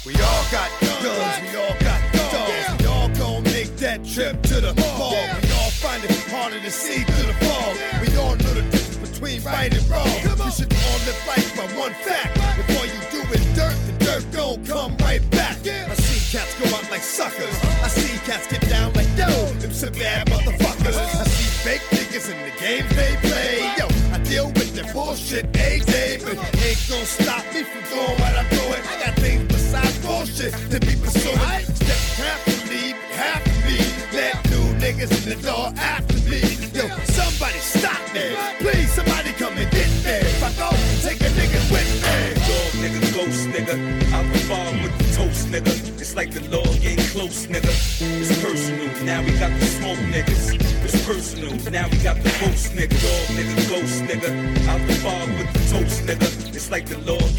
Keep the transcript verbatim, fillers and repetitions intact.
We all got guns, we all got dogs. We all gon' make that trip to the mall. We all find it harder to see through the fog. We all know the difference between right and wrong. We should all live life by one fact. If all you do is dirt, the dirt gon' come right back. I see cats go out like suckers. I see cats get down like yo, them some bad motherfuckers. I see fake niggas in the games they play. Yo, I deal with that bullshit a day, but ain't gon' stop me from doing what I'm doing. I got things besides bullshit to be pursuing. Step half to leave, half to me. Let new niggas in the door after me. Yo, somebody stop me. Please, somebody come and get me. If I go, take a nigga with me. Dog nigga, ghost nigga, out the farm with the toast nigga. It's like the law getting close nigga. It's personal, now we got the smoke niggas. It's personal, now we got the ghost nigga. Dog nigga, ghost nigga, out the farm with the toast nigga. It's like the law